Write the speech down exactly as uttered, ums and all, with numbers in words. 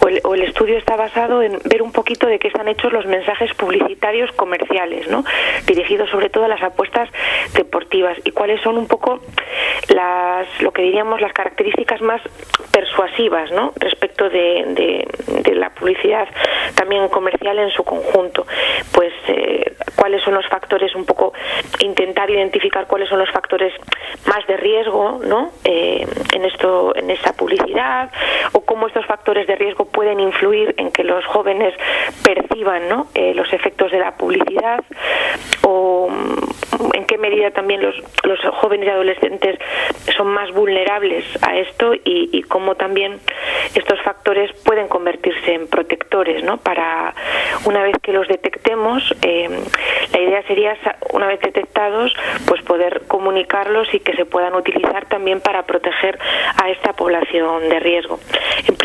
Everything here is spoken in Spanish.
o el, o el estudio está basado en ver un poquito de qué están hechos los mensajes publicitarios comerciales, ¿no? Dirigidos sobre todo a las apuestas deportivas, y cuáles son un poco las, lo que diríamos, las características más persuasivas, ¿no? Respecto de, de, de la publicidad también comercial en su conjunto. Pues eh, cuáles son los factores, un poco intentar identificar cuáles son los factores más de riesgo, ¿no? Eh, en esto, en esta publicidad, o cómo estos factores de riesgo pueden influir en que los jóvenes perciban, ¿no? eh, los efectos de la publicidad, o en qué medida también los, los jóvenes y adolescentes son más vulnerables a esto, y, y cómo también estos factores pueden convertirse en protectores, ¿no? Para, una vez que los detectemos, eh, la idea sería, una vez detectados, pues poder comunicarlos y que se puedan utilizar también para proteger a esta población de riesgo. En